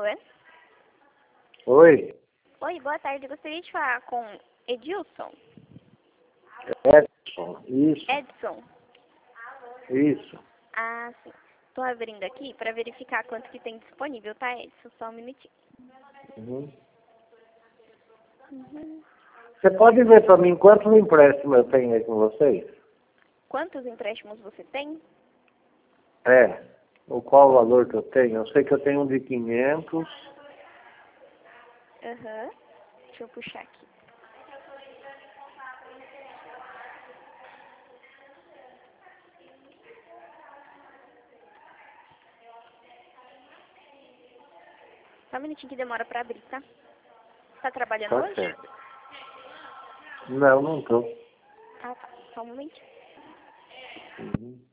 favor? Oi, Oi, boa tarde. Eu gostaria de falar com Edilson. Edson. Isso, Edson. isso. Ah, sim. Tô abrindo aqui para verificar quanto que tem disponível, tá, Edson? Só um minutinho. Uhum. Uhum. Você pode ver para mim quantos empréstimos eu tenho aí com vocês? Quantos empréstimos você tem? É. O qual o valor que eu tenho? Eu sei que eu tenho um de 500. Aham. Deixa eu puxar aqui. Só um minutinho que demora para abrir, tá? Tá trabalhando Tá hoje? certo. Não, não tô. Ah, tá. Só um momentinho. Uhum.